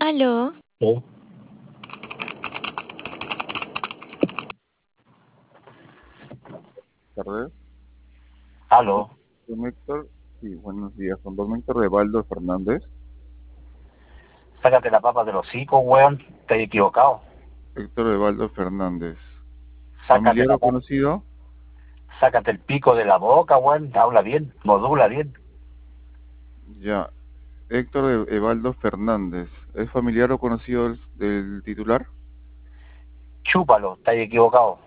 Aló, Sí. Tardes. Aló. Don Héctor, sí, buenos días. Con don Héctor Evaldo Fernández. Sácate la papa del hocico, weón. Te has equivocado. Héctor Evaldo Fernández. Sácate ¿Familiar la o papa. conocido? Sácate el pico de la boca, weón. Habla bien, modula bien. Ya. Héctor Evaldo Fernández. ¿Es familiar o conocido del titular? Chúpalo, te has equivocado.